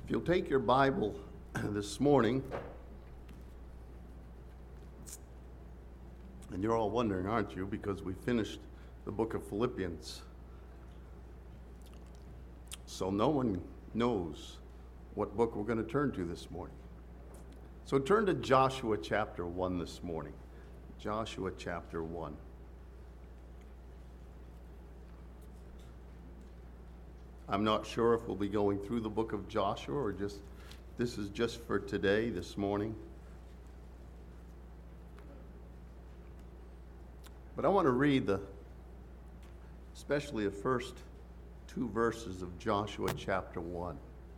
If you'll take your Bible this morning, and you're all wondering, aren't you, because we finished the book of Philippians. So no one knows what book we're going to turn to this morning. So turn to Joshua chapter 1 this morning. Joshua chapter 1. I'm not sure if we'll be going through the book of Joshua or this is just for today, this morning. But I want to read especially the first two verses of Joshua chapter 1.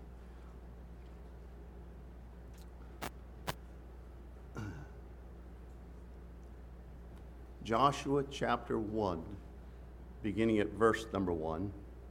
Joshua chapter 1, beginning at verse number 1.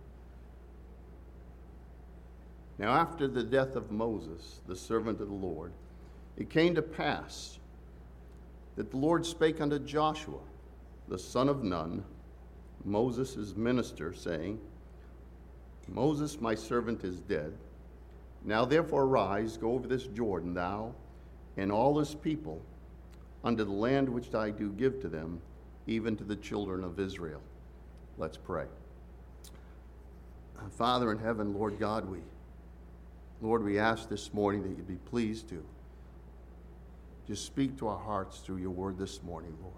Now after the death of Moses, the servant of the Lord, it came to pass that the Lord spake unto Joshua, the son of Nun, Moses' minister, saying, Moses, my servant, is dead. Now therefore arise, go over this Jordan, thou and all this people, unto the land which I do give to them, even to the children of Israel. Let's pray. Father in heaven, Lord God, we ask this morning that you'd be pleased to just speak to our hearts through your word this morning, Lord.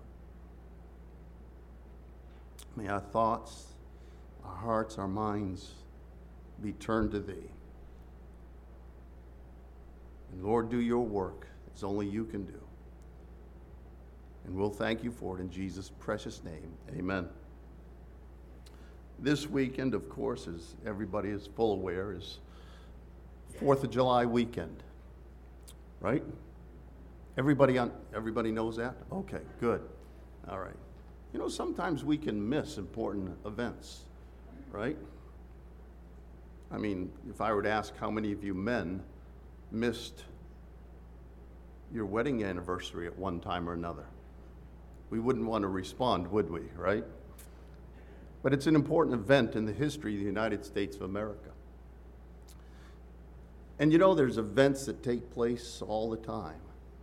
May our thoughts, our hearts, our minds be turned to thee. And Lord, do your work as only you can do. And we'll thank you for it in Jesus' precious name. Amen. This weekend, of course, as everybody is full aware, is 4th of July weekend, right? Everybody knows that? Okay, good. All right. You know, sometimes we can miss important events, right? I mean, if I were to ask how many of you men missed your wedding anniversary at one time or another, we wouldn't want to respond, would we, right? But it's an important event in the history of the United States of America. And you know, there's events that take place all the time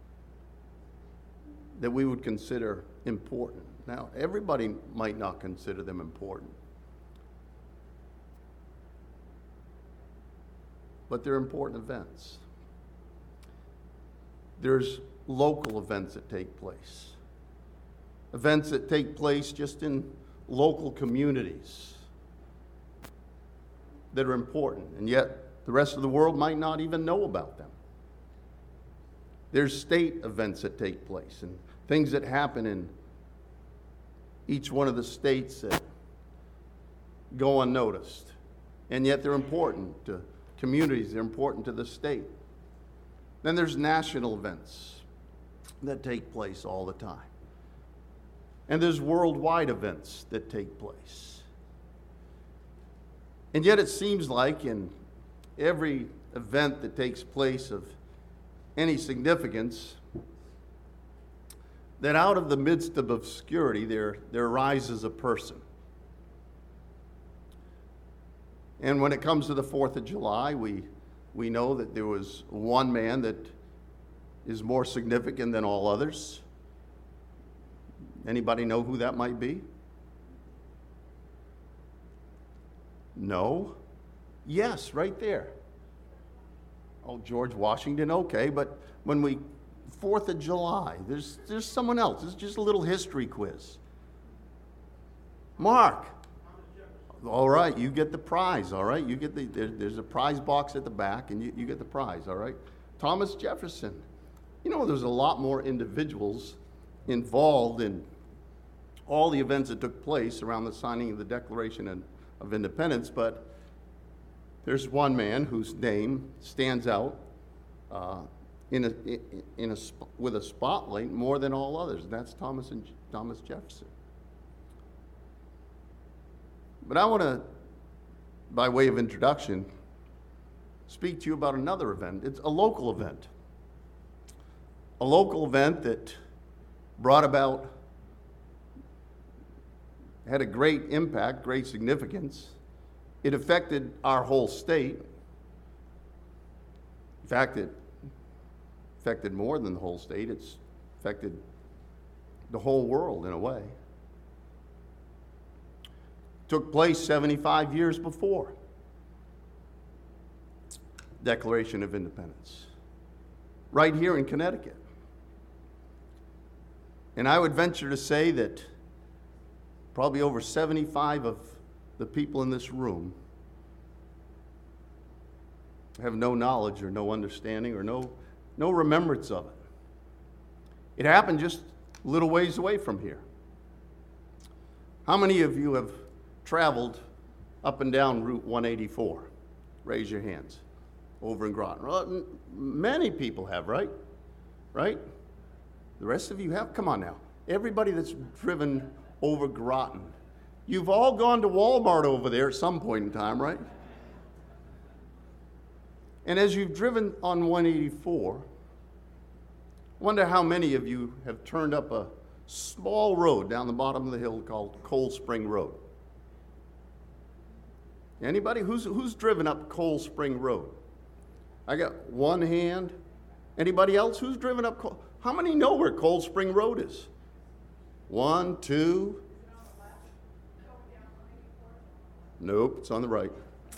that we would consider important. Now, everybody might not consider them important, but they're important events. There's local events that take place, events that take place just in local communities that are important, and yet the rest of the world might not even know about them. There's state events that take place and things that happen in each one of the states that go unnoticed, and yet they're important to communities, they're important to the state. Then there's national events that take place all the time. And there's worldwide events that take place. And yet it seems like in every event that takes place of any significance, that out of the midst of obscurity there rises a person. And when it comes to the 4th of July, we know that there was one man that is more significant than all others. Anybody know who that might be? No? Yes, right there. Oh, George Washington, okay, but when 4th of July, there's someone else. It's just a little history quiz. Mark. All right, you get the prize, all right? You get there's a prize box at the back, and you get the prize, all right? Thomas Jefferson. You know, there's a lot more individuals involved in all the events that took place around the signing of the Declaration of Independence, but there's one man whose name stands out with a spotlight more than all others, and that's Thomas Jefferson. But I want to, by way of introduction, speak to you about another event. It's a local event. A local event that brought about, had a great impact, great significance. It affected our whole state. fact, it affected more than the whole state. It's affected the whole world in a way. Took place 75 years before Declaration of Independence, right here in Connecticut. And I would venture to say that probably over 75 of the people in this room have no knowledge or no understanding or no remembrance of it. It happened just a little ways away from here. How many of you have traveled up and down Route 184? Raise your hands. Over in Groton. Well, many people have, right? Right? The rest of you have? Come on now. Everybody that's driven over Groton. You've all gone to Walmart over there at some point in time, right? And as you've driven on 184, I wonder how many of you have turned up a small road down the bottom of the hill called Cold Spring Road. Anybody? Who's driven up Cold Spring Road? I got one hand. Anybody else? Who's driven up How many know where Cold Spring Road is? 1, 2. Nope, it's on the right.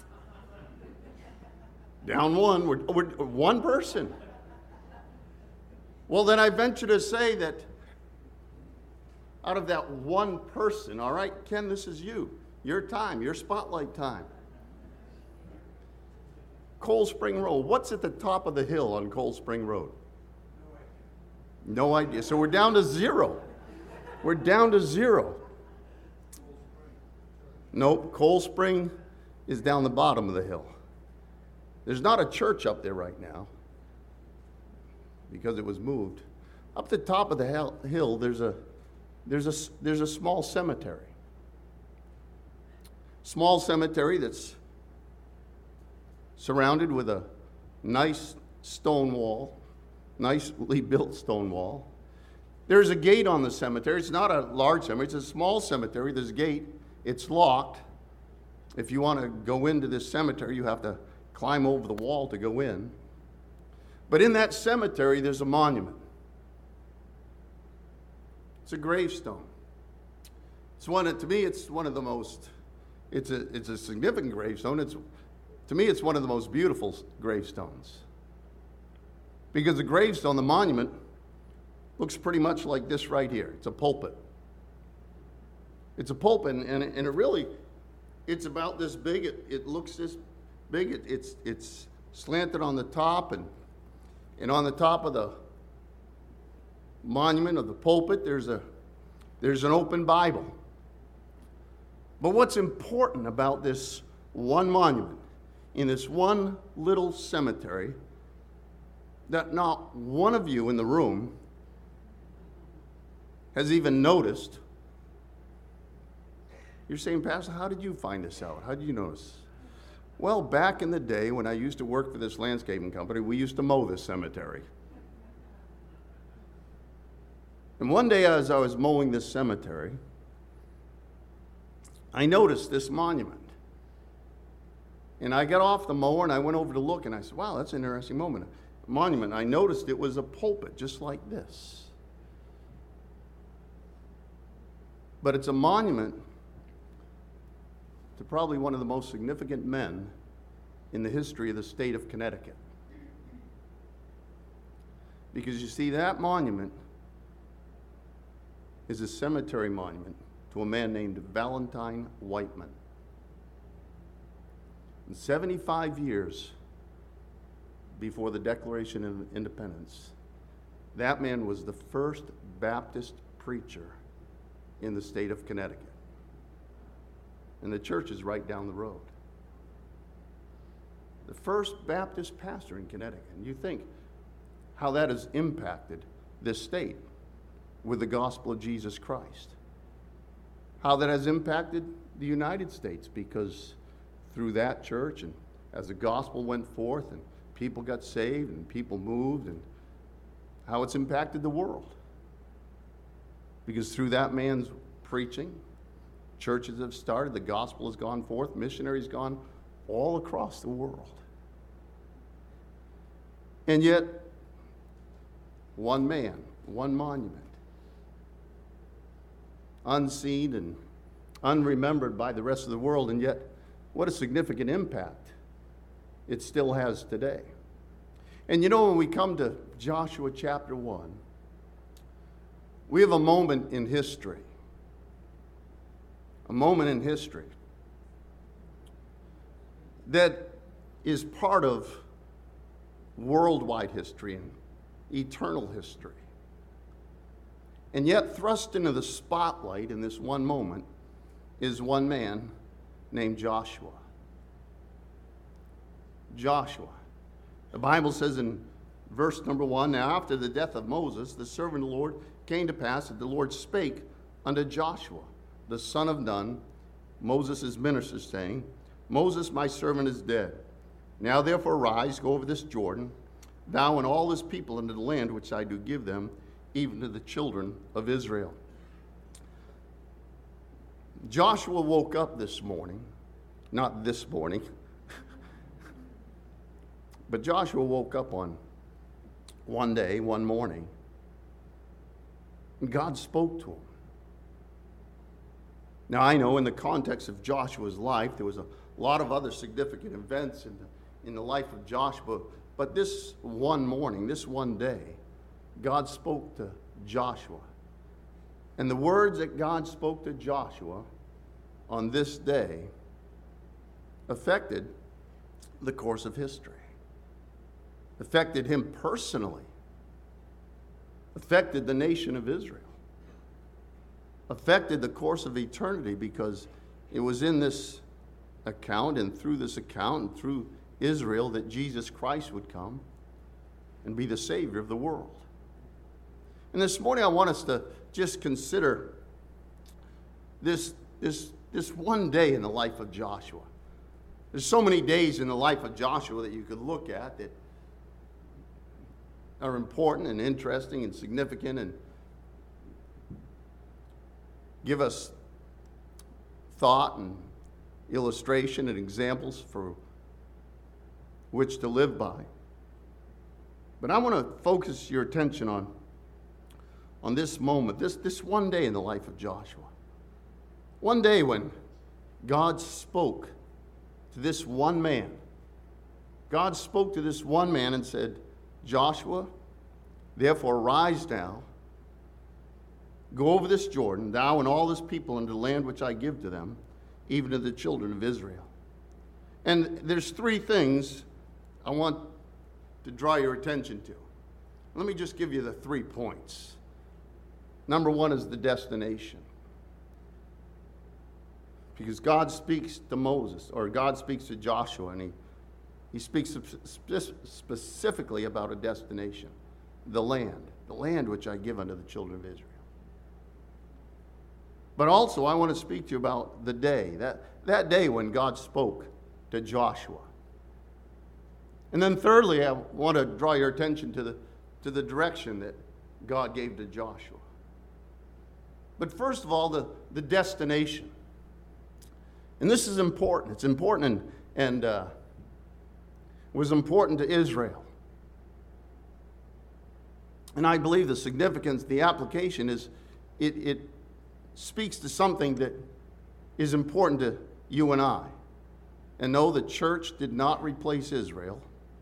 Down one. We're one person. Well, then I venture to say that out of that one person, all right, Ken, this is you. Your time, your spotlight time. Cold Spring Road. What's at the top of the hill on Cold Spring Road? No idea. So we're down to zero. We're down to zero. Nope, Cold Spring is down the bottom of the hill. There's not a church up there right now because it was moved. Up the top of the hill, there's a small cemetery. Small cemetery that's surrounded with a nice stone wall, nicely built stone wall. There's a gate on the cemetery. It's not a large cemetery. It's a small cemetery. There's a gate. It's locked. If you want to go into this cemetery, you have to climb over the wall to go in. But in that cemetery, there's a monument. It's a gravestone. To me, it's one of the most, it's a significant gravestone. To me, it's one of the most beautiful gravestones. Because the gravestone, the monument, looks pretty much like this right here. It's a pulpit. It's a pulpit, and it really, it's about this big. It looks this big. It's slanted on the top, and on the top of the monument of the pulpit, there's an open Bible. But what's important about this one monument in this one little cemetery that not one of you in the room has even noticed? You're saying, Pastor, how did you find this out? How did you notice? Well, back in the day when I used to work for this landscaping company, we used to mow this cemetery. And one day as I was mowing this cemetery, I noticed this monument. And I got off the mower and I went over to look and I said, wow, that's an interesting monument. I noticed it was a pulpit just like this. But it's a monument to probably one of the most significant men in the history of the state of Connecticut. Because you see, that monument is a cemetery monument to a man named Valentine Whiteman. In 75 years before the Declaration of Independence, that man was the first Baptist preacher in the state of Connecticut. And the church is right down the road. The first Baptist pastor in Connecticut. And you think how that has impacted this state with the gospel of Jesus Christ. How that has impacted the United States, because through that church and as the gospel went forth and people got saved and people moved, and how it's impacted the world. Because through that man's preaching, churches have started, the gospel has gone forth, missionaries gone all across the world. And yet, one man, one monument, unseen and unremembered by the rest of the world, and yet what a significant impact it still has today. And you know, when we come to Joshua chapter 1, we have a moment in history. A moment in history that is part of worldwide history and eternal history. And yet, thrust into the spotlight in this one moment is one man named Joshua. Joshua. The Bible says in verse number 1, "Now after the death of Moses, the servant of the Lord, came to pass that the Lord spake unto Joshua, the son of Nun, Moses' minister, saying, Moses, my servant, is dead. Now therefore arise, go over this Jordan, thou and all this people into the land which I do give them, even to the children of Israel." Joshua woke up this morning, not this morning, but Joshua woke up on one day, one morning, and God spoke to him. Now, I know in the context of Joshua's life, there was a lot of other significant events in the life of Joshua, but this one morning, this one day, God spoke to Joshua. And the words that God spoke to Joshua on this day affected the course of history, affected him personally, affected the nation of Israel, affected the course of eternity, because it was in this account and through this account and through Israel that Jesus Christ would come and be the Savior of the world. And this morning I want us to just consider this one day in the life of Joshua. There's so many days in the life of Joshua that you could look at that are important and interesting and significant and give us thought and illustration and examples for which to live by. But I want to focus your attention on this moment, this one day in the life of Joshua. One day when God spoke to this one man. God spoke to this one man and said, Joshua, therefore arise now, go over this Jordan, thou and all this people, into the land which I give to them, even to the children of Israel. And there's three things I want to draw your attention to. Let me just give you the 3 points. Number one is the destination. Because God speaks to Moses, or God speaks to Joshua, and he speaks specifically about a destination, the land which I give unto the children of Israel. But also I want to speak to you about the day, that day when God spoke to Joshua. And then thirdly, I want to draw your attention to the direction that God gave to Joshua. But first of all, the destination. And this is important. It's important and was important to Israel. And I believe the significance, the application is it speaks to something that is important to you and I. And no, the church did not replace Israel.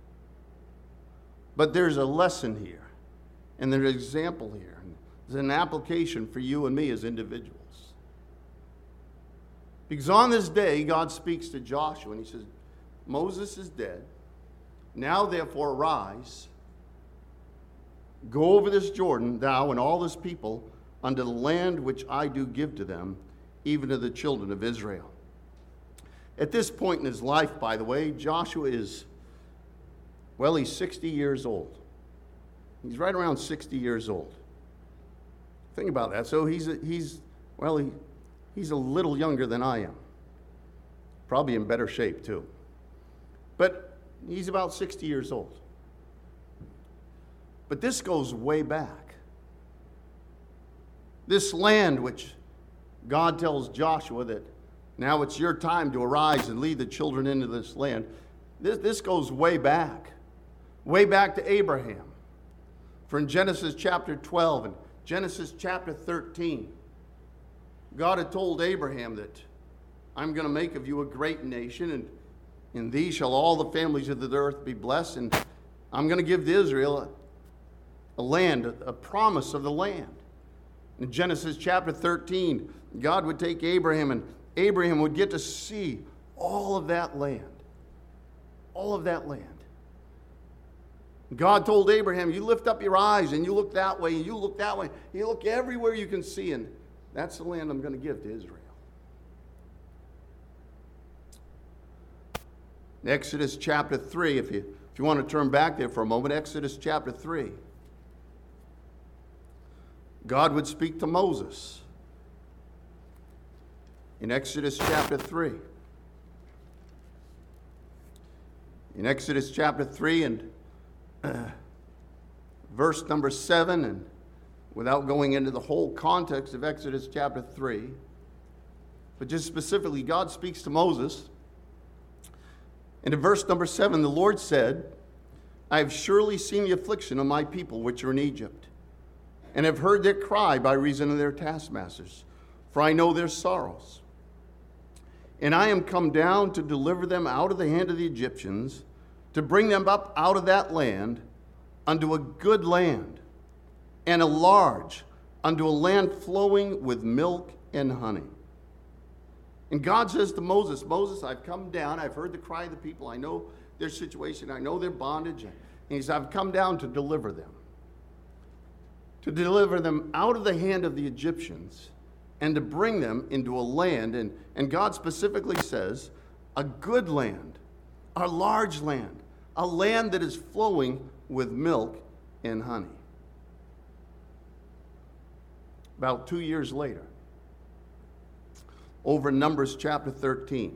But there's a lesson here, and there's an example here. And there's an application for you and me as individuals. Because on this day, God speaks to Joshua, and he says, Moses is dead. Now therefore arise, go over this Jordan, thou and all this people, unto the land which I do give to them, even to the children of Israel. At this point in his life, by the way, Joshua is, well, he's 60 years old. He's right around 60 years old. Think about that. So he's a little younger than I am. Probably in better shape, too. But he's about 60 years old. But this goes way back. This land which God tells Joshua that now it's your time to arise and lead the children into this land, this goes way back way back to Abraham. For in Genesis chapter 12 and Genesis chapter 13, God had told Abraham that I'm going to make of you a great nation, and in thee shall all the families of the earth be blessed, and I'm going to give to Israel a land, a promise of the land. In Genesis chapter 13, God would take Abraham, and Abraham would get to see all of that land. All of that land. God told Abraham, you lift up your eyes and you look that way and you look that way. You look everywhere you can see, and that's the land I'm going to give to Israel. In Exodus chapter 3, if you want to turn back there for a moment, Exodus chapter 3. God would speak to Moses. In Exodus chapter 3. In Exodus chapter 3 and verse number 7, and without going into the whole context of Exodus chapter 3, but just specifically, God speaks to Moses. And in verse number 7, the Lord said, I have surely seen the affliction of my people which are in Egypt, and have heard their cry by reason of their taskmasters, for I know their sorrows. And I am come down to deliver them out of the hand of the Egyptians, to bring them up out of that land unto a good land, and a large, unto a land flowing with milk and honey. And God says to Moses, Moses, I've come down, I've heard the cry of the people, I know their situation, I know their bondage, and he says, I've come down to deliver them. To deliver them out of the hand of the Egyptians, and to bring them into a land, and God specifically says, a good land, a large land, a land that is flowing with milk and honey. About 2 years later, over Numbers chapter 13,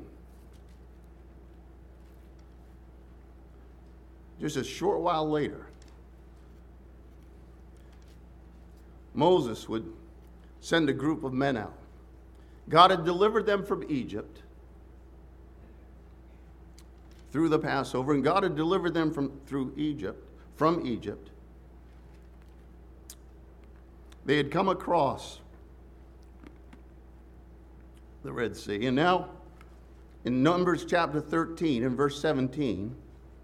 just a short while later, Moses would send a group of men out. God had delivered them from Egypt through the Passover, and God had delivered them from Egypt. They had come across the Red Sea. And now, in Numbers chapter 13 and verse 17,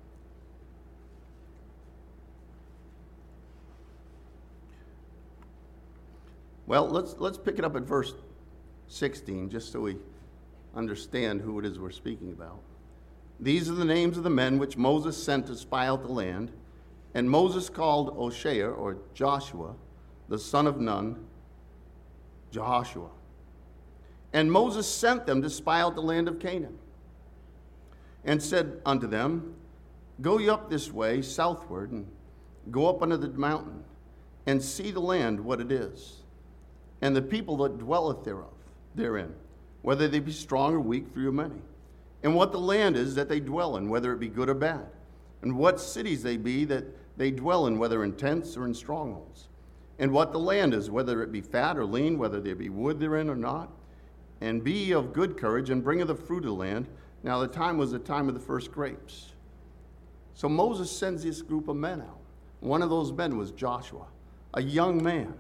well, let's pick it up at verse 16, just so we understand who it is we're speaking about. These are the names of the men which Moses sent to spy out the land. And Moses called Hoshea, or Joshua, the son of Nun, Jehoshua. And Moses sent them to spy out the land of Canaan, and said unto them, Go ye up this way southward, and go up unto the mountain, and see the land what it is, and the people that dwelleth therein, whether they be strong or weak, few or many, and what the land is that they dwell in, whether it be good or bad, and what cities they be that they dwell in, whether in tents or in strongholds, and what the land is, whether it be fat or lean, whether there be wood therein or not. And be ye of good courage, and bring of the fruit of the land. Now the time was the time of the first grapes. So Moses sends this group of men out. One of those men was Joshua, a young man.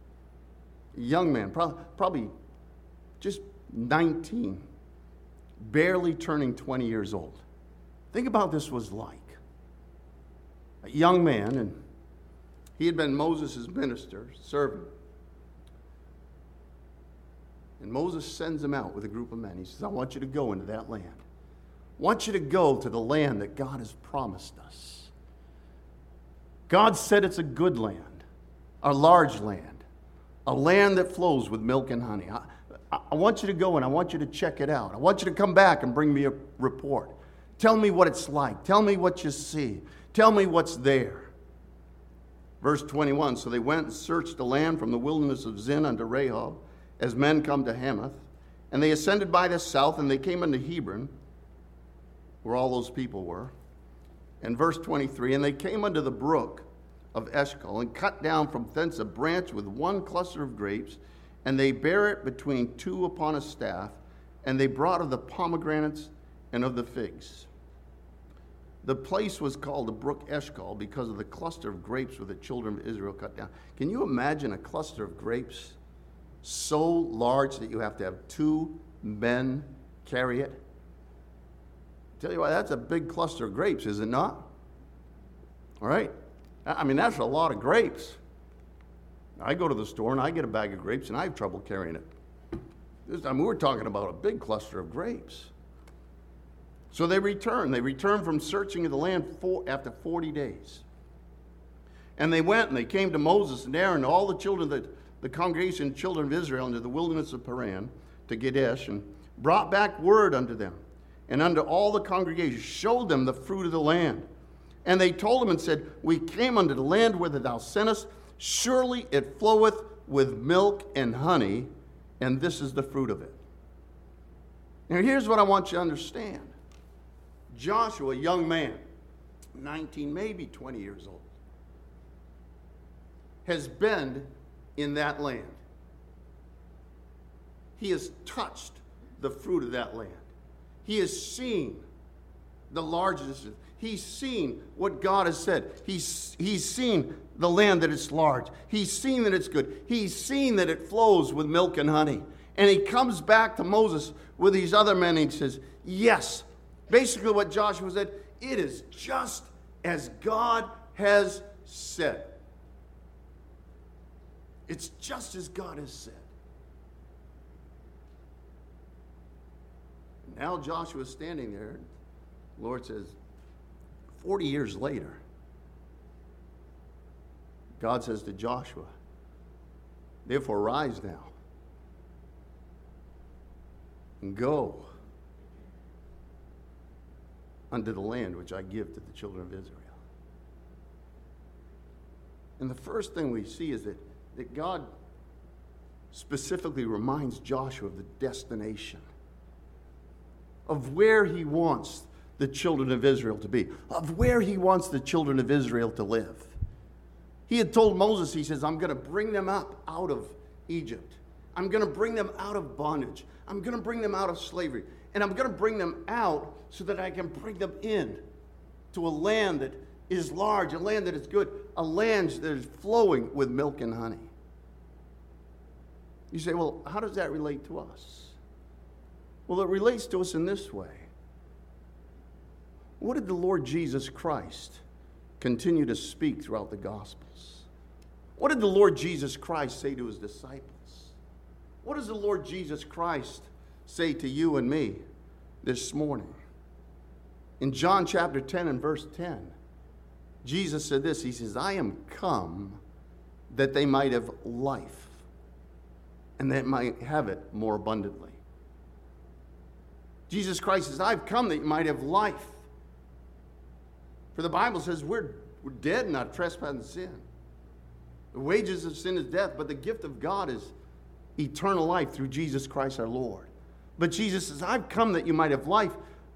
Probably just 19, barely turning 20 years old. Think about this was like. A young man, and he had been Moses' minister, servant. And Moses sends him out with a group of men. He says, I want you to go into that land. I want you to go to the land that God has promised us. God said it's a good land, a large land, a land that flows with milk and honey. I want you to go and I want you to check it out. I want you to come back and bring me a report. Tell me what it's like. Tell me what you see. Tell me what's there. Verse 21, so they went and searched the land from the wilderness of Zin unto Rehob, as men come to Hamath, and they ascended by the south, and they came unto Hebron, where all those people were. And verse 23, and they came unto the brook of Eshcol, and cut down from thence a branch with one cluster of grapes, and they bare it between two upon a staff, and they brought of the pomegranates and of the figs. The place was called the Brook Eshcol because of the cluster of grapes where the children of Israel cut down. Can you imagine a cluster of grapes so large that you have to have 2 men carry it? Tell you what, that's a big cluster of grapes, is it not? All right? I mean, that's a lot of grapes. I go to the store and I get a bag of grapes and I have trouble carrying it. This time we're talking about a big cluster of grapes. So they returned. They returned from searching of the land after 40 days. And they went and they came to Moses and Aaron and all the children, the congregation, children of Israel, into the wilderness of Paran to Kadesh, and brought back word unto them and unto all the congregation, showed them the fruit of the land. And they told him and said, we came unto the land whither thou sentest. Surely it floweth with milk and honey, and this is the fruit of it. Now here's what I want you to understand. Joshua, a young man, 19, maybe 20 years old, has been in that land. He has touched the fruit of that land. He has seen the largeness. He's seen what God has said. He's seen the land that it's large. He's seen that it's good. He's seen that it flows with milk and honey. And he comes back to Moses with these other men and he says, yes. Basically what Joshua said, it is just as God has said. It's just as God has said. Now Joshua's standing there. The Lord says, 40 years later, God says to Joshua, therefore rise now and go unto the land which I give to the children of Israel. And the first thing we see is that God specifically reminds Joshua of the destination, of where he wants the children of Israel to be, of where he wants the children of Israel to live. He had told Moses, he says, I'm going to bring them up out of Egypt. I'm going to bring them out of bondage. I'm going to bring them out of slavery. And I'm going to bring them out so that I can bring them in to a land that is large, a land that is good, a land that is flowing with milk and honey. You say, well, how does that relate to us? Well, it relates to us in this way. What did the Lord Jesus Christ continue to speak throughout the Gospels? What did the Lord Jesus Christ say to his disciples? What does the Lord Jesus Christ say to you and me this morning? In John chapter 10 and verse 10, Jesus said this. He says, I am come that they might have life, and that might have it more abundantly. Jesus Christ says, I've come that you might have life. For the Bible says we're dead in our trespass and sin. The wages of sin is death, but the gift of God is eternal life through Jesus Christ our Lord. But Jesus says, I've come that you might have life.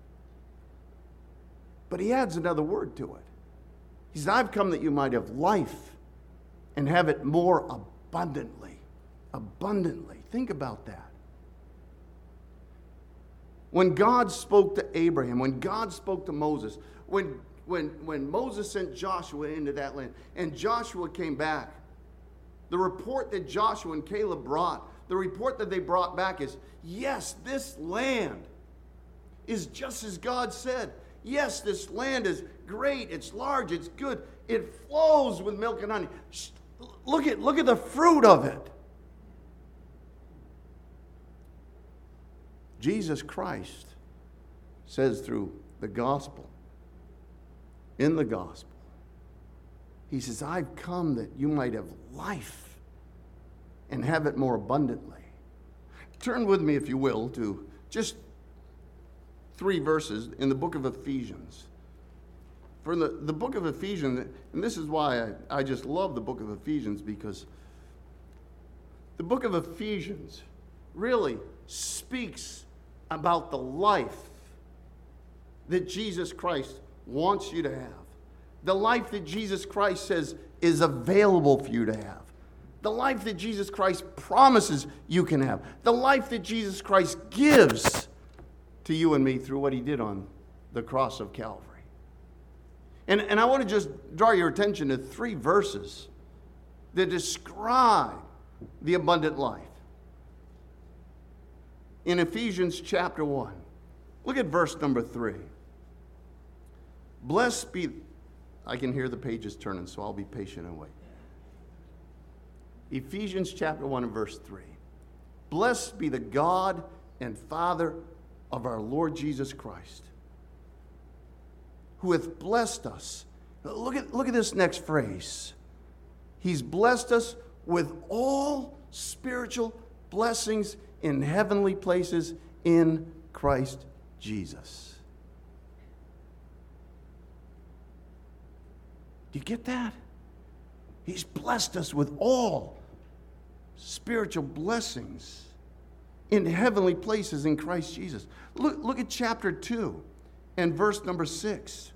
But he adds another word to it. He says, I've come that you might have life and have it more abundantly. Abundantly. Think about that. When God spoke to Abraham, when God spoke to Moses, when Moses sent Joshua into that land, and Joshua came back, the report that Joshua and Caleb brought, the report that they brought back is, yes, this land is just as God said. Yes, this land is great, it's large, it's good, it flows with milk and honey. Look at the fruit of it. Jesus Christ says through the gospel, in the gospel, he says, I've come that you might have life and have it more abundantly. Turn with me, if you will, to just 3 verses in the book of Ephesians. For the book of Ephesians, and this is why I just love the book of Ephesians, because the book of Ephesians really speaks about the life that Jesus Christ wants you to have. The life that Jesus Christ says is available for you to have. The life that Jesus Christ promises you can have. The life that Jesus Christ gives to you and me through what he did on the cross of Calvary. And I want to just draw your attention to 3 verses that describe the abundant life. In Ephesians chapter 1, look at verse number 3. Blessed be, I can hear the pages turning, so I'll be patient and wait. Ephesians chapter 1 and verse 3. Blessed be the God and Father of our Lord Jesus Christ, who hath blessed us. Look at this next phrase. He's blessed us with all spiritual blessings in heavenly places in Christ Jesus. Do you get that? He's blessed us with all spiritual blessings in heavenly places in Christ Jesus. Look at chapter 2 and verse number 6.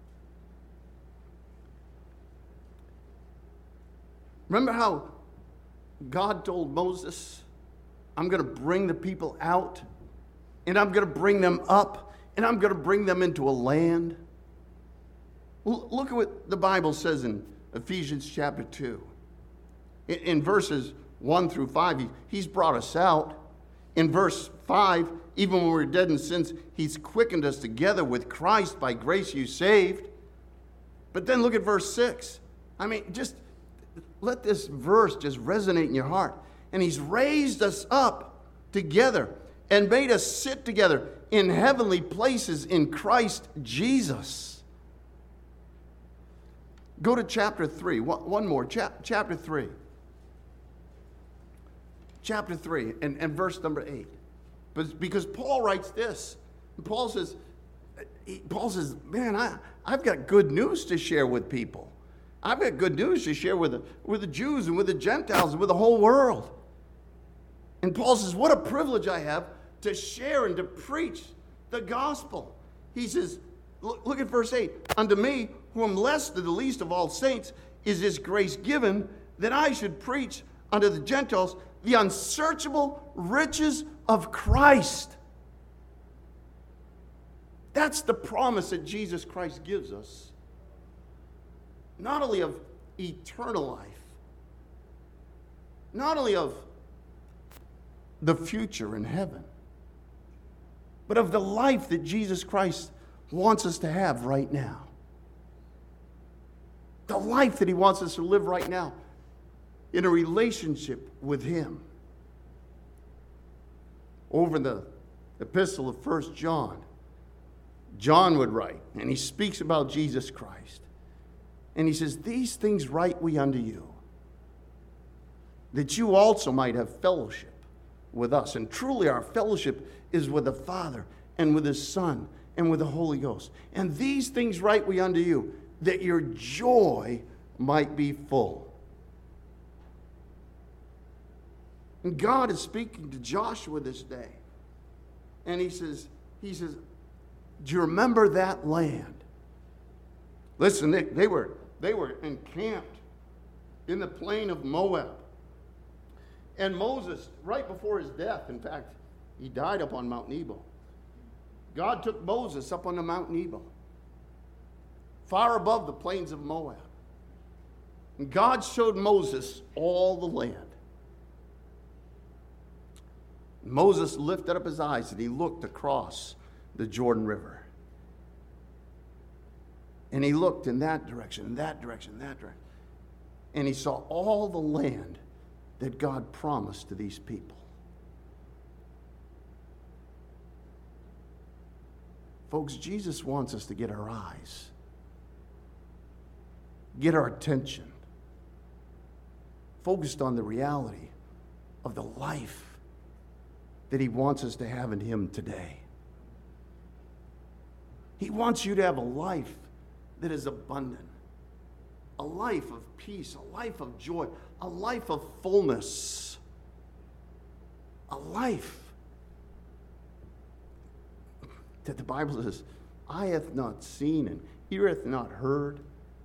Remember how God told Moses, I'm going to bring the people out, and I'm going to bring them up, and I'm going to bring them into a land? Look at what the Bible says in Ephesians chapter 2. In verses 1 through 5, he's brought us out. In verse 5, even when we're dead in sins, he's quickened us together with Christ. By grace you saved. But then look at verse 6. I mean, just let this verse just resonate in your heart. And he's raised us up together and made us sit together in heavenly places in Christ Jesus. Go to chapter 3. One more. Chapter 3. Chapter 3 and verse number 8. Because Paul writes this. Paul says, man, I've got good news to share with people. I've got good news to share with the Jews and with the Gentiles and with the whole world. And Paul says, what a privilege I have to share and to preach the gospel. He says, look at verse 8. Unto me, who am less than the least of all saints, is this grace given, that I should preach unto the Gentiles the unsearchable riches of Christ. That's the promise that Jesus Christ gives us. Not only of eternal life, not only of the future in heaven, but of the life that Jesus Christ wants us to have right now. The life that he wants us to live right now in a relationship with him. Over in the epistle of 1 John, John would write, and he speaks about Jesus Christ. And he says, these things write we unto you, that you also might have fellowship with us. And truly our fellowship is with the Father and with his Son and with the Holy Ghost. And these things write we unto you, that your joy might be full. And God is speaking to Joshua this day. And he says, do you remember that land? Listen, they were encamped in the plain of Moab. And Moses, right before his death, in fact, he died up on Mount Nebo. God took Moses up on the Mount Nebo, far above the plains of Moab. And God showed Moses all the land. Moses lifted up his eyes and he looked across the Jordan River. And he looked in that direction, that direction, that direction. And he saw all the land that God promised to these people. Folks, Jesus wants us to get our eyes, get our attention focused on the reality of the life that he wants us to have in him today. He wants you to have a life that is abundant, a life of peace, a life of joy, a life of fullness, a life that the Bible says, eye hath not seen and ear hath not heard,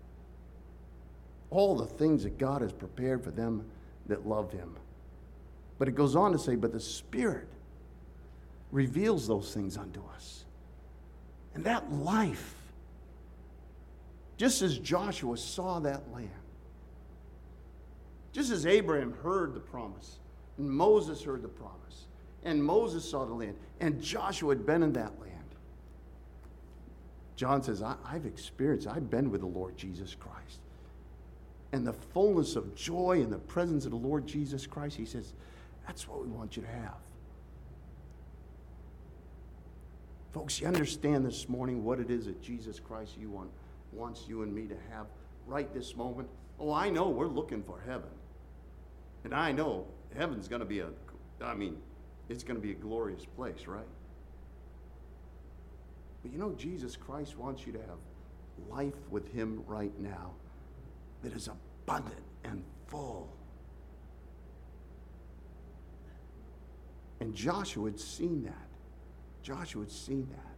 all the things that God has prepared for them that love him. But it goes on to say, but the Spirit reveals those things unto us. And that life just as Joshua saw that land, just as Abraham heard the promise, and Moses heard the promise, and Moses saw the land, and Joshua had been in that land. John says, I've been with the Lord Jesus Christ. And the fullness of joy in the presence of the Lord Jesus Christ, he says, that's what we want you to have. Folks, you understand this morning what it is that Jesus Christ wants you and me to have right this moment? Oh, I know we're looking for heaven. And I know heaven's going to be it's going to be a glorious place, right? But you know, Jesus Christ wants you to have life with him right now that is abundant and full. And Joshua had seen that. Joshua had seen that.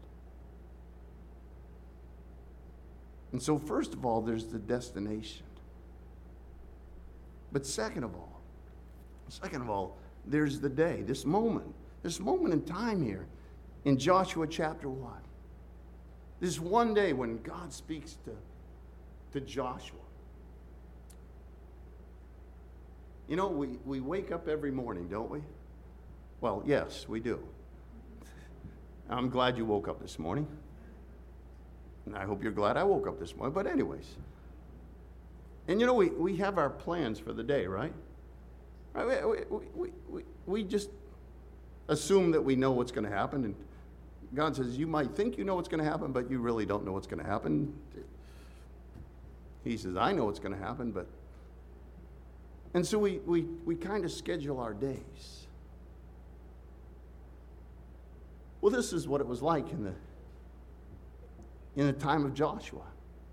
And so first of all, there's the destination. But second of all, there's the day, this moment in time here in Joshua chapter 1. This one day when God speaks to Joshua. You know, we wake up every morning, don't we? Well, yes, we do. I'm glad you woke up this morning. And I hope you're glad I woke up this morning. But anyways. And you know, we have our plans for the day, right? We just assume that we know what's going to happen. And God says, you might think you know what's going to happen, but you really don't know what's going to happen. He says, I know what's going to happen, but... And so we kind of schedule our days. Well, this is what it was like in the time of Joshua.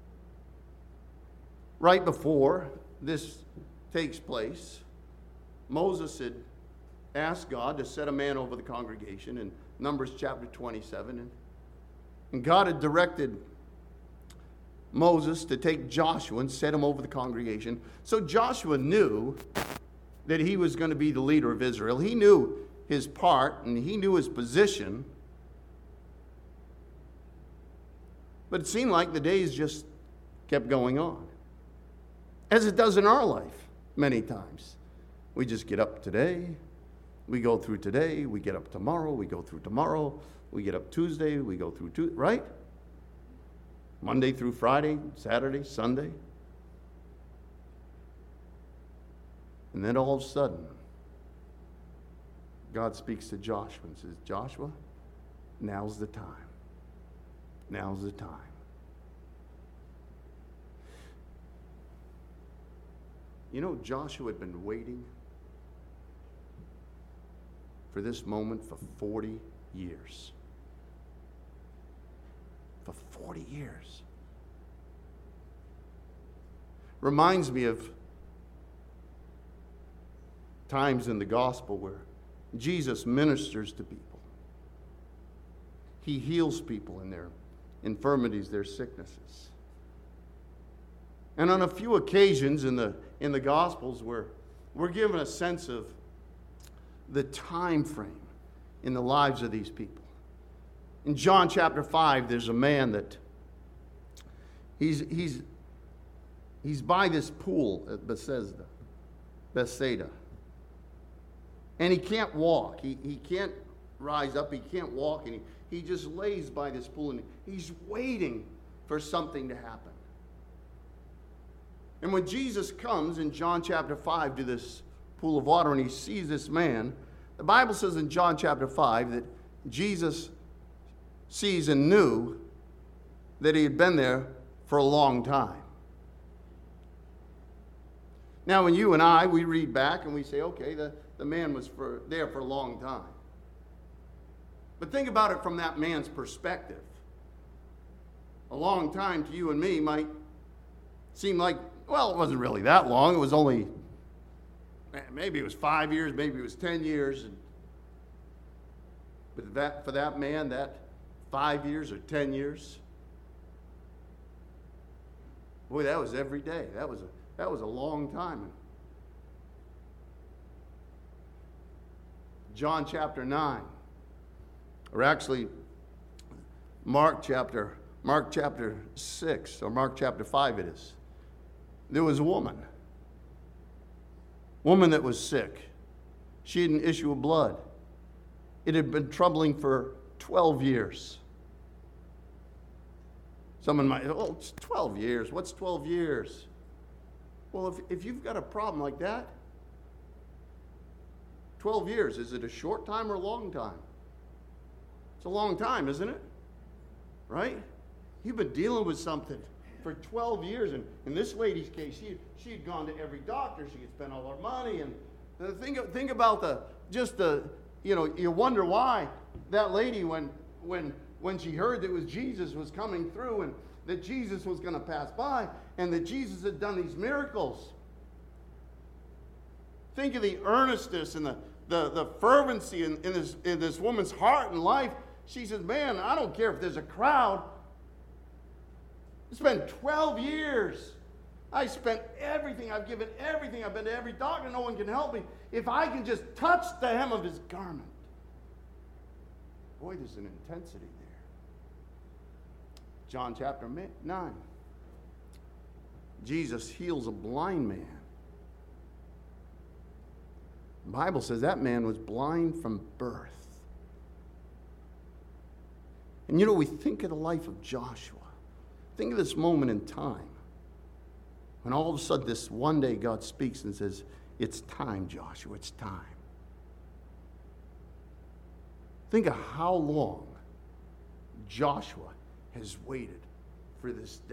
Right before this takes place, Moses had asked God to set a man over the congregation in Numbers chapter 27. And God had directed Moses to take Joshua and set him over the congregation. So Joshua knew that he was going to be the leader of Israel. He knew his part and he knew his position. But it seemed like the days just kept going on. As it does in our life many times. We just get up today, we go through today, we get up tomorrow, we go through tomorrow, we get up Tuesday, we go through Tuesday, right? Monday through Friday, Saturday, Sunday. And then all of a sudden, God speaks to Joshua and says, Joshua, now's the time. Now's the time. You know, Joshua had been waiting for this moment for 40 years. For 40 years. Reminds me of times in the gospel where Jesus ministers to people. He heals people in their infirmities, their sicknesses. And on a few occasions in the Gospels, we're given a sense of the time frame in the lives of these people. In John chapter 5, there's a man that he's by this pool at Bethsaida. And he can't walk. He can't rise up. He can't walk. And he just lays by this pool and he's waiting for something to happen. And when Jesus comes in John chapter 5 to this pool of water and he sees this man, the Bible says in John chapter 5 that Jesus sees and knew that he had been there for a long time. Now, when you and I, we read back and we say, okay, the man was there for a long time. But think about it from that man's perspective. A long time to you and me might seem like, well, it wasn't really that long. It was only, maybe it was 5 years, maybe it was 10 years. But for that man, that 5 years or 10 years, boy, that was every day. That was a long time. John chapter 9, or actually Mark chapter Mark chapter 6, or Mark chapter 5 it is. There was a woman that was sick. She had an issue of blood. It had been troubling for 12 years. Someone might, oh, it's 12 years. What's 12 years? Well, if you've got a problem like that, 12 years, is it a short time or a long time? It's a long time, isn't it? Right? You've been dealing with something for 12 years. And in this lady's case, she had gone to every doctor. She had spent all her money. And think about you wonder why that lady, when she heard that Jesus was coming through and that Jesus was going to pass by and that Jesus had done these miracles. Think of the earnestness and the fervency in this woman's heart and life. She says, man, I don't care if there's a crowd. It's been 12 years. I spent everything. I've given everything. I've been to every doctor. No one can help me. If I can just touch the hem of his garment. Boy, there's an intensity there. John chapter 9. Jesus heals a blind man. The Bible says that man was blind from birth. And we think of the life of Joshua. Think of this moment in time when all of a sudden this one day God speaks and says, it's time, Joshua, it's time. Think of how long Joshua has waited for this day.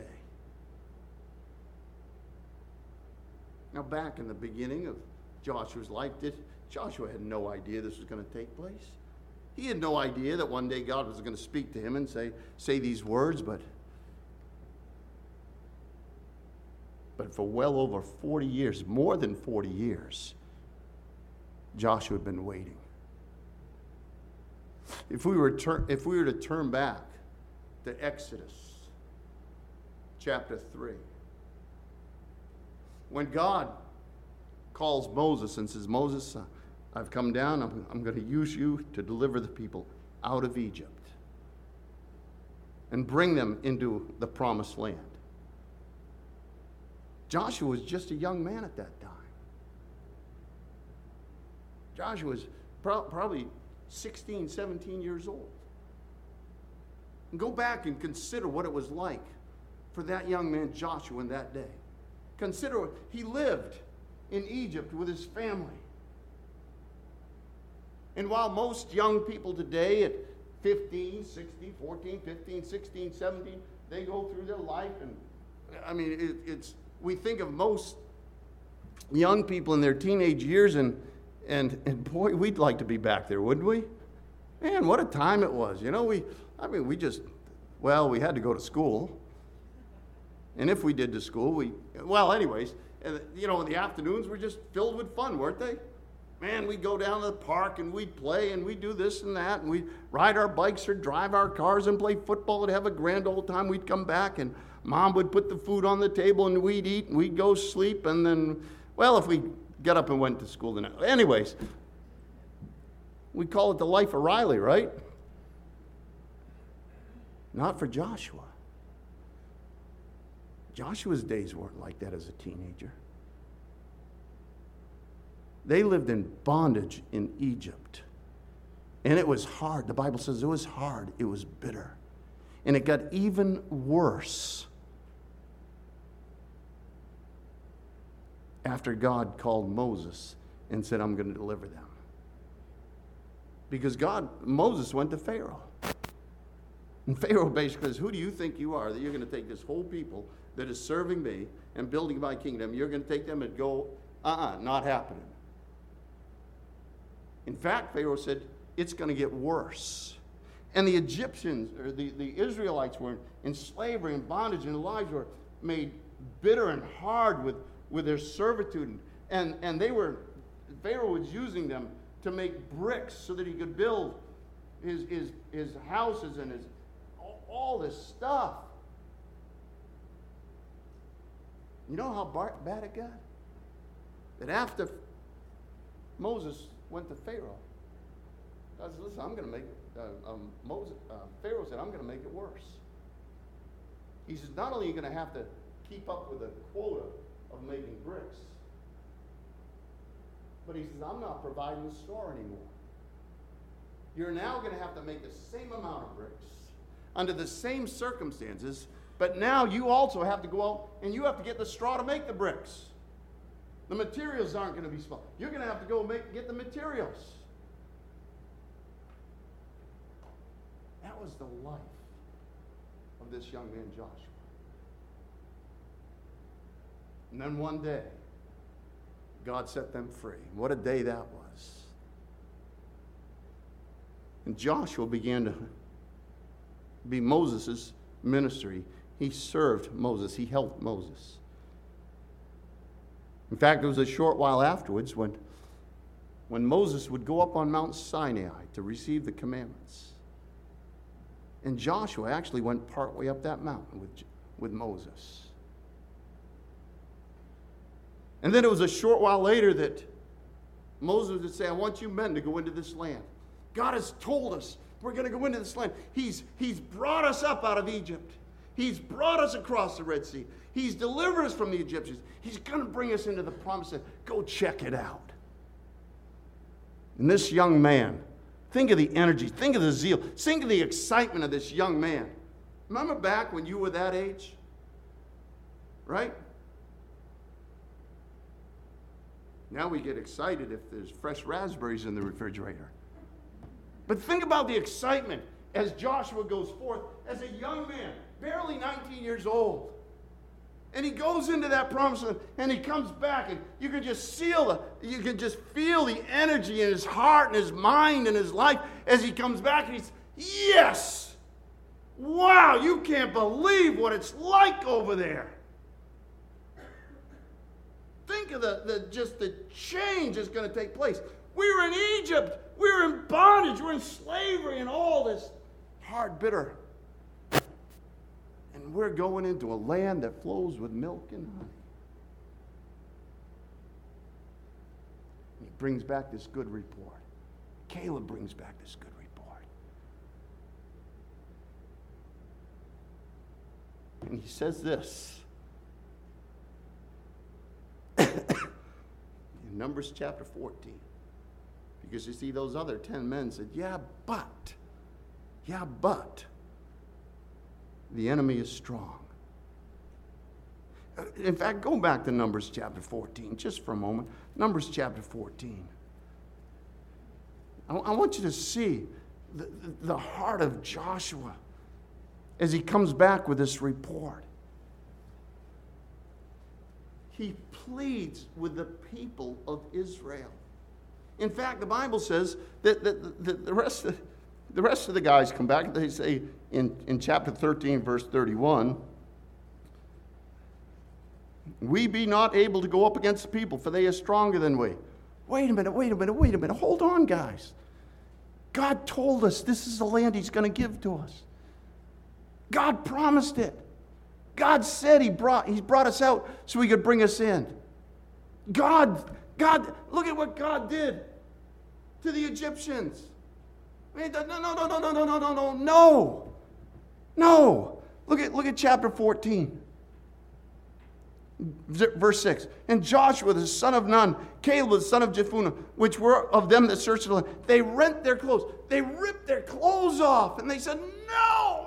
Now, back in the beginning of Joshua's life, Joshua had no idea this was going to take place. He had no idea that one day God was going to speak to him and say these words, but for well over 40 years, more than 40 years, Joshua had been waiting. If we were to turn back to Exodus chapter 3, when God calls Moses and says, Moses, I've come down, I'm going to use you to deliver the people out of Egypt and bring them into the promised land. Joshua was just a young man at that time. Joshua was probably 16, 17 years old. And go back and consider what it was like for that young man, Joshua, in that day. Consider, he lived in Egypt with his family. And while most young people today at 15, 16, 14, 15, 16, 17, they go through their life and, we think of most young people in their teenage years and boy, we'd like to be back there, wouldn't we? Man, what a time it was. We had to go to school. And if we did to school, in the afternoons were just filled with fun, weren't they? Man, we'd go down to the park and we'd play and we'd do this and that and we'd ride our bikes or drive our cars and play football and have a grand old time. We'd come back and Mom would put the food on the table and we'd eat and we'd go sleep and then, if we got up and went to school the next. Anyways, we call it the life of Riley, right? Not for Joshua. Joshua's days weren't like that as a teenager. They lived in bondage in Egypt. And it was hard. The Bible says it was hard. It was bitter. And it got even worse after God called Moses and said, I'm going to deliver them. Because Moses went to Pharaoh. And Pharaoh basically says, who do you think you are that you're going to take this whole people that is serving me and building my kingdom, you're going to take them and go, not happening. In fact, Pharaoh said, it's going to get worse. And the Egyptians, or the Israelites, were in slavery and bondage, and their lives were made bitter and hard with their servitude. And Pharaoh was using them to make bricks so that he could build his houses and all this stuff. You know how bad it got? That after Moses went to Pharaoh, God said, listen, I'm going to make Pharaoh said, I'm going to make it worse. He says, not only are you going to have to keep up with the quota of making bricks, but he says, I'm not providing the store anymore. You're now going to have to make the same amount of bricks under the same circumstances, but now you also have to go out and you have to get the straw to make the bricks. The materials aren't going to be small. You're going to have to go get the materials. That was the life of this young man, Joshua. And then one day, God set them free. What a day that was. And Joshua began to be Moses' ministry. He served Moses. He helped Moses. In fact, it was a short while afterwards when Moses would go up on Mount Sinai to receive the commandments. And Joshua actually went partway up that mountain with Moses. And then it was a short while later that Moses would say, I want you men to go into this land. God has told us we're going to go into this land. He's brought us up out of Egypt. He's brought us across the Red Sea. He's delivered us from the Egyptians. He's going to bring us into the promised land. Go check it out. And this young man, think of the energy, think of the zeal, think of the excitement of this young man. Remember back when you were that age? Right? Now we get excited if there's fresh raspberries in the refrigerator. But think about the excitement as Joshua goes forth as a young man, barely 19 years old. And he goes into that promised land and he comes back and you can just feel the energy in his heart and his mind and his life as he comes back and he's, yes! Wow, you can't believe what it's like over there. Think of the change that's going to take place. We were in Egypt. We were in bondage. We were in slavery and all this hard, bitter. And we're going into a land that flows with milk and honey. He brings back this good report. Caleb brings back this good report. And he says this. In Numbers chapter 14. Because you see, those other 10 men said, yeah, but the enemy is strong. In fact, go back to Numbers chapter 14 just for a moment. Numbers chapter 14. I want you to see the heart of Joshua as he comes back with this report. He pleads with the people of Israel. In fact, the Bible says that the rest of the guys come back. They say in chapter 13, verse 31, we be not able to go up against the people, for they are stronger than we. Wait a minute. Hold on, guys. God told us this is the land he's going to give to us. God promised it. God said he brought us out so he could bring us in. God, look at what God did to the Egyptians. No. Look at chapter 14. Verse 6. And Joshua the son of Nun, Caleb the son of Jephunneh, which were of them that searched the land, they rent their clothes. They ripped their clothes off. And they said, No.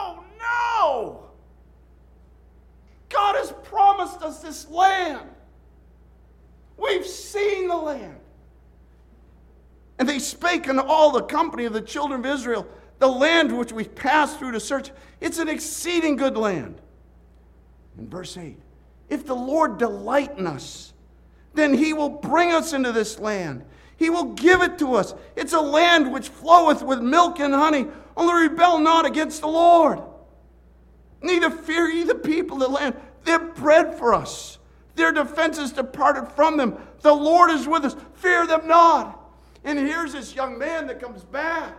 God has promised us this land. We've seen the land. And they spake unto all the company of the children of Israel, the land which we passed through to search, it's an exceeding good land. In verse 8, if the Lord delight in us, then he will bring us into this land. He will give it to us. It's a land which floweth with milk and honey. Only rebel not against the Lord. Neither fear ye the people of the land. They're bread for us. Their defenses departed from them. The Lord is with us. Fear them not. And here's this young man that comes back.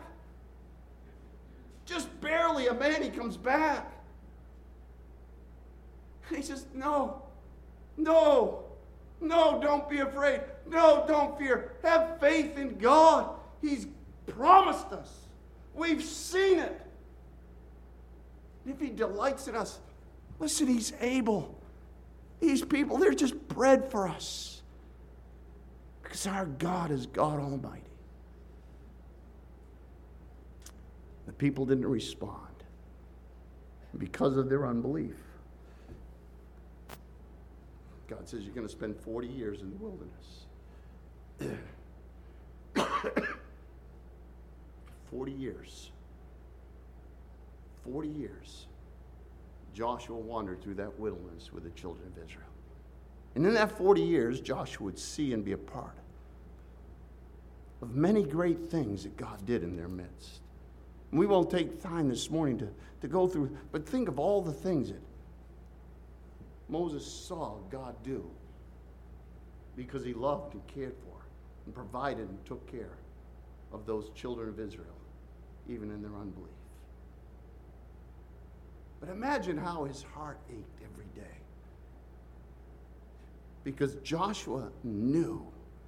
Just barely a man, he comes back. And he says, No, don't be afraid. No, don't fear. Have faith in God. He's promised us. We've seen it. And if he delights in us, Listen, he's able. These people, they're just bread for us. Because our God is God Almighty. The people didn't respond because of their unbelief. God says you're going to spend 40 years in the wilderness. 40 years. 40 years. Joshua wandered through that wilderness with the children of Israel. And in that 40 years, Joshua would see and be a part of many great things that God did in their midst. And we won't take time this morning to go through, but think of all the things that Moses saw God do because he loved and cared for and provided and took care of those children of Israel, even in their unbelief. But imagine how his heart ached every day. Because Joshua knew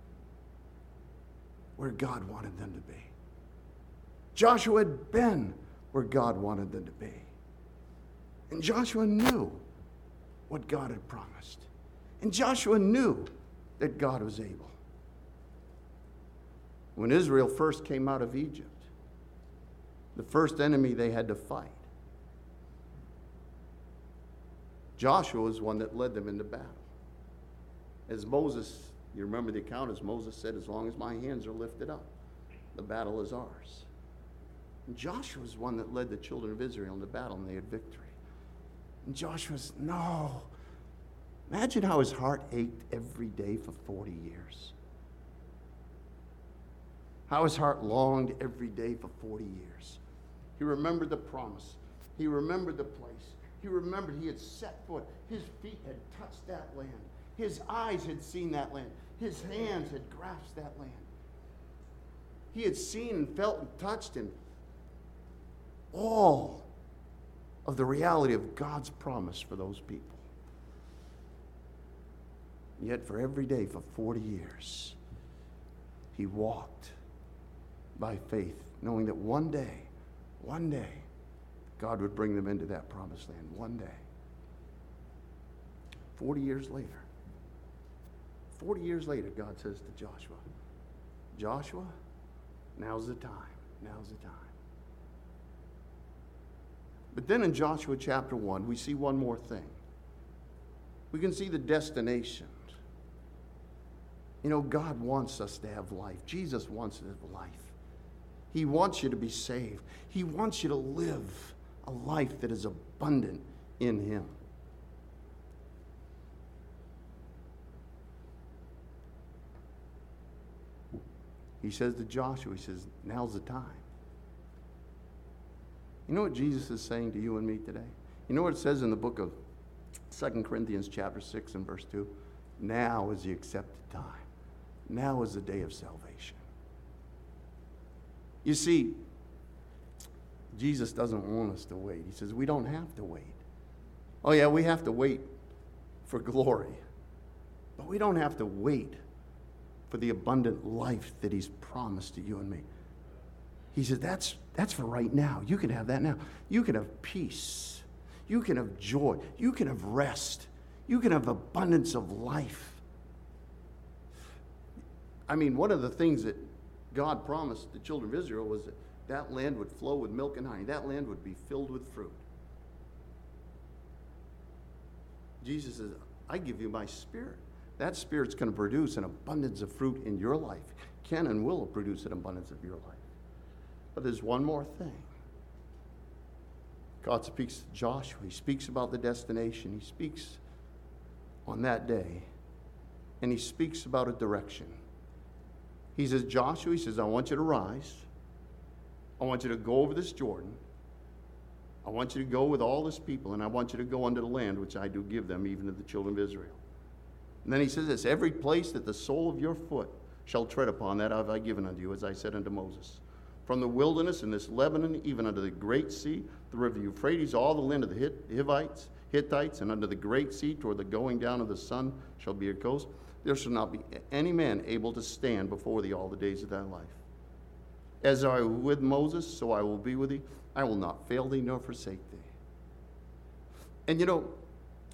where God wanted them to be. Joshua had been where God wanted them to be. And Joshua knew what God had promised. And Joshua knew that God was able. When Israel first came out of Egypt, the first enemy they had to fight, Joshua was one that led them into battle. As Moses, you remember the account, as Moses said, as long as my hands are lifted up, the battle is ours. And Joshua was one that led the children of Israel into battle, and they had victory. And Joshua's, no. Imagine how his heart ached every day for 40 years. How his heart longed every day for 40 years. He remembered the promise. He remembered the place. He remembered he had set foot. His feet had touched that land. His eyes had seen that land. His hands had grasped that land. He had seen and felt and touched and all of the reality of God's promise for those people. Yet for every day for 40 years, he walked by faith, knowing that one day, God would bring them into that promised land. One day. 40 years later, God says to Joshua, now's the time. Now's the time. But then in Joshua chapter 1, we see one more thing. We can see the destination. You know, God wants us to have life. Jesus wants us to have life. He wants you to be saved. He wants you to live a life that is abundant in Him. He says to Joshua, he says, now's the time. You know what Jesus is saying to you and me today? You know what it says in the book of 2 Corinthians chapter 6 and verse 2? Now is the accepted time. Now is the day of salvation. You see, Jesus doesn't want us to wait. He says we don't have to wait. Oh yeah, we have to wait for glory. But we don't have to wait for the abundant life that He's promised to you and me. He says that's for right now. You can have that now. You can have peace. You can have joy. You can have rest. You can have abundance of life. I mean, one of the things that God promised the children of Israel was that that land would flow with milk and honey. That land would be filled with fruit. Jesus says, I give you my spirit. That spirit's going to produce an abundance of fruit in your life. Can and will produce an abundance of your life. But there's one more thing. God speaks to Joshua. He speaks about the destination. He speaks on that day. And he speaks about a direction. He says, Joshua, he says, I want you to rise. I want you to go over this Jordan. I want you to go with all this people, and I want you to go unto the land which I do give them, even to the children of Israel. And then he says this, every place that the sole of your foot shall tread upon, that have I given unto you, as I said unto Moses. From the wilderness in this Lebanon, even unto the great sea, the river Euphrates, all the land of the Hittites, and unto the great sea, toward the going down of the sun, shall be your coast. There shall not be any man able to stand before thee all the days of thy life. As I was with Moses, so I will be with thee. I will not fail thee nor forsake thee. And you know,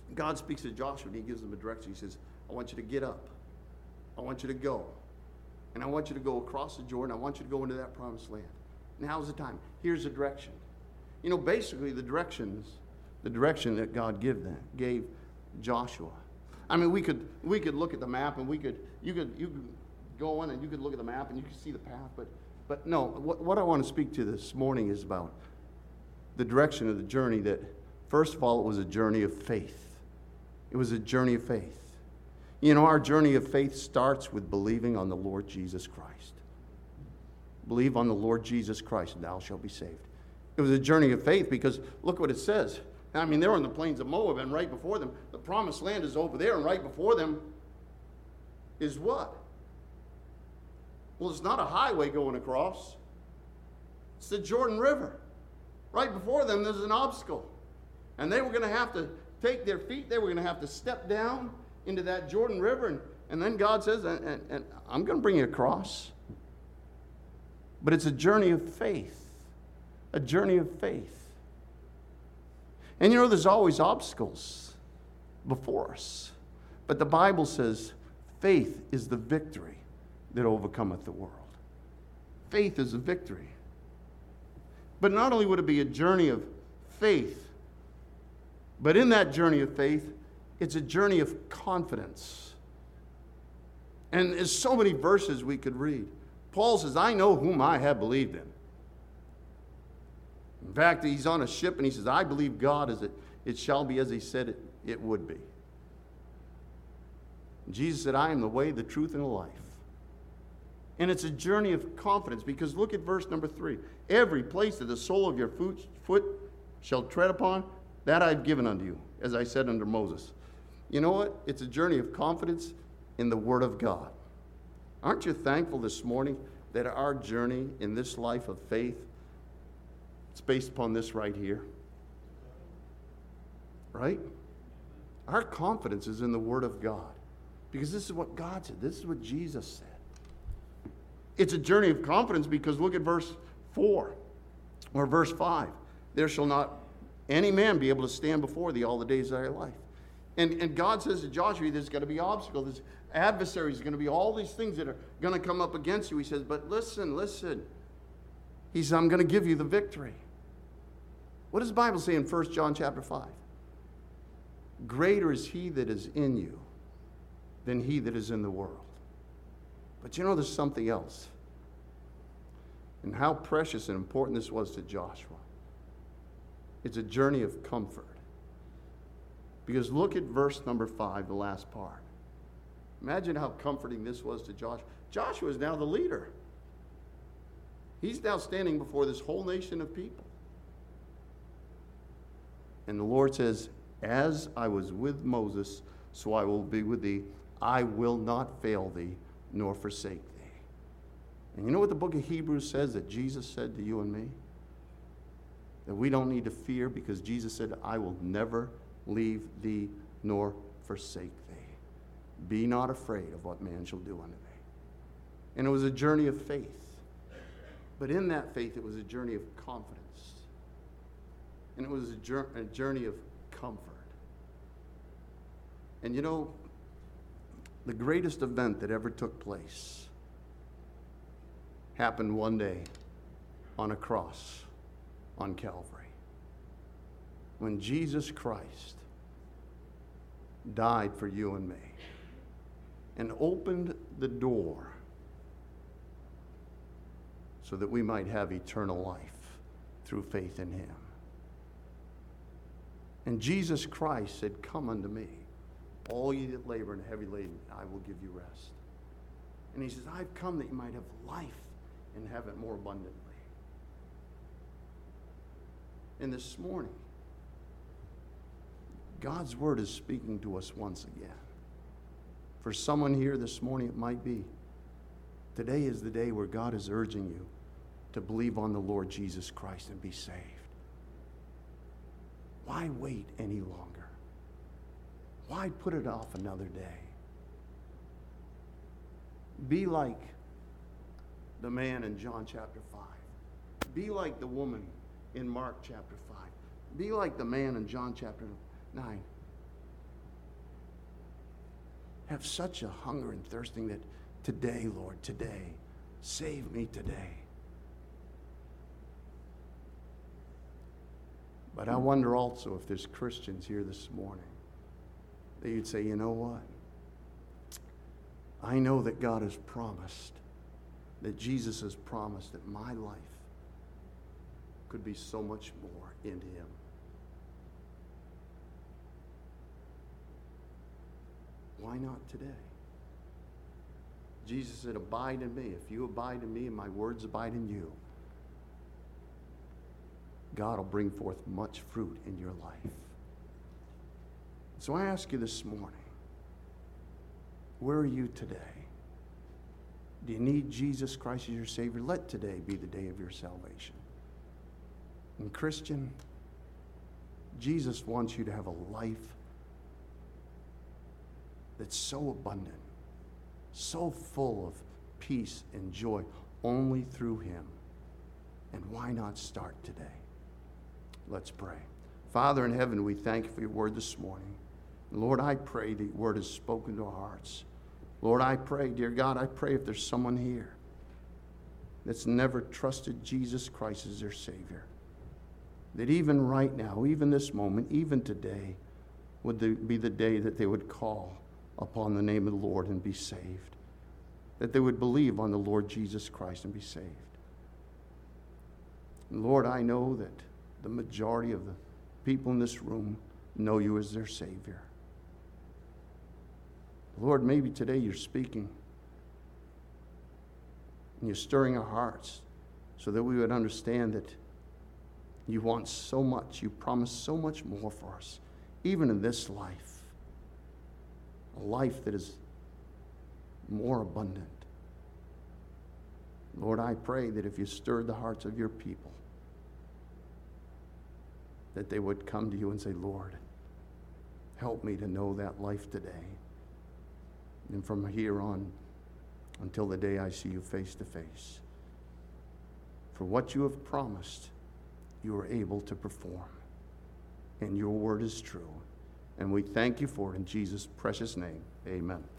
God speaks to Joshua and he gives him a direction. He says, I want you to get up. I want you to go. And I want you to go across the Jordan. I want you to go into that promised land. Now's the time. Here's the direction. You know, basically the direction that God gave Joshua. I mean, we could look at the map and you could go on and you could look at the map and you could see the path, but no, what I want to speak to this morning is about the direction of the journey that, first of all, it was a journey of faith. It was a journey of faith. You know, our journey of faith starts with believing on the Lord Jesus Christ. Believe on the Lord Jesus Christ and thou shalt be saved. It was a journey of faith because look what it says. I mean, they're on the plains of Moab, and right before them, the promised land is over there, and right before them is what? Well, it's not a highway going across. It's the Jordan River. Right before them, there's an obstacle. And they were going to have to take their feet, they were going to have to step down into that Jordan River, and then God says, and I'm going to bring you across. But it's a journey of faith. A journey of faith. And you know, there's always obstacles before us. But the Bible says faith is the victory that overcometh the world. Faith is a victory. But not only would it be a journey of faith, but in that journey of faith, it's a journey of confidence. And there's so many verses we could read. Paul says, I know whom I have believed in. In fact, he's on a ship and he says, I believe God as it shall be as he said it would be. And Jesus said, I am the way, the truth, and the life. And it's a journey of confidence because look at verse number 3. Every place that the sole of your foot shall tread upon, that I've given unto you, as I said unto Moses. You know what? It's a journey of confidence in the Word of God. Aren't you thankful this morning that our journey in this life of faith, it's based upon this right here? Right? Our confidence is in the Word of God. Because this is what God said. This is what Jesus said. It's a journey of confidence because look at verse 4 or verse 5. There shall not any man be able to stand before thee all the days of thy life. And God says to Joshua, there's going to be obstacles, there's adversaries, there's going to be all these things that are going to come up against you. He says, but listen. He says, I'm going to give you the victory. What does the Bible say in 1 John chapter 5? Greater is he that is in you than he that is in the world. But you know, there's something else. And how precious and important this was to Joshua. It's a journey of comfort. Because look at verse number 5, the last part. Imagine how comforting this was to Joshua. Joshua is now the leader. He's now standing before this whole nation of people. And the Lord says, as I was with Moses, so I will be with thee. I will not fail thee, nor forsake thee. And you know what the book of Hebrews says that Jesus said to you and me? That we don't need to fear because Jesus said, I will never leave thee nor forsake thee. Be not afraid of what man shall do unto thee. And it was a journey of faith. But in that faith, it was a journey of confidence. And it was a journey of comfort. And you know, the greatest event that ever took place happened one day on a cross on Calvary. When Jesus Christ died for you and me and opened the door so that we might have eternal life through faith in him. And Jesus Christ said, come unto me, all ye that labor and are heavy laden, I will give you rest. And he says, I've come that you might have life and have it more abundantly. And this morning, God's word is speaking to us once again. For someone here this morning, it might be, today is the day where God is urging you to believe on the Lord Jesus Christ and be saved. Why wait any longer? Why put it off another day? Be like the man in John chapter 5. Be like the woman in Mark chapter 5. Be like the man in John chapter 9. have such a hunger and thirsting that today, Lord, today, save me today. But I wonder also if there's Christians here this morning that you'd say, you know what? I know that God has promised, that Jesus has promised that my life could be so much more in him. Why not today? Jesus said, abide in me. If you abide in me and my words abide in you, God will bring forth much fruit in your life. So I ask you this morning, where are you today? Do you need Jesus Christ as your Savior? Let today be the day of your salvation. And Christian, Jesus wants you to have a life that's so abundant, so full of peace and joy, only through him. And why not start today? Let's pray. Father in heaven, we thank you for your word this morning. Lord, I pray that your word is spoken to our hearts. Lord, I pray, dear God, I pray if there's someone here that's never trusted Jesus Christ as their Savior, that even right now, even this moment, even today, would be the day that they would call upon the name of the Lord and be saved, that they would believe on the Lord Jesus Christ and be saved. And Lord, I know that the majority of the people in this room know you as their Savior. Lord, maybe today you're speaking and you're stirring our hearts so that we would understand that you want so much, you promise so much more for us, even in this life, a life that is more abundant. Lord, I pray that if you stirred the hearts of your people, that they would come to you and say, Lord, help me to know that life today. And from here on, until the day I see you face to face. For what you have promised, you are able to perform. And your word is true. And we thank you for it in Jesus' precious name. Amen.